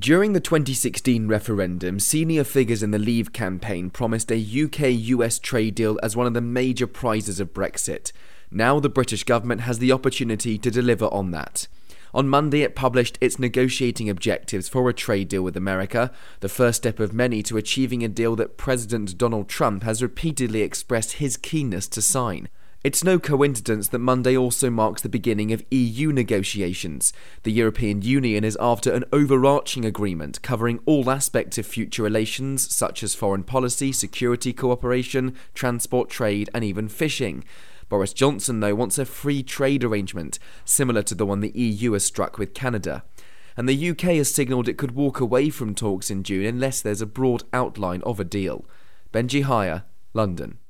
During the 2016 referendum, senior figures in the Leave campaign promised a UK-US trade deal as one of the major prizes of Brexit. Now the British government has the opportunity to deliver on that. On Monday, it published its negotiating objectives for a trade deal with America, the first step of many to achieving a deal that President Donald Trump has repeatedly expressed his keenness to sign. It's no coincidence that Monday also marks the beginning of EU negotiations. The European Union is after an overarching agreement covering all aspects of future relations, such as foreign policy, security cooperation, transport, trade, and even fishing. Boris Johnson, though, wants a free trade arrangement, similar to the one the EU has struck with Canada. And the UK has signalled it could walk away from talks in June unless there's a broad outline of a deal. Benji Hire, London.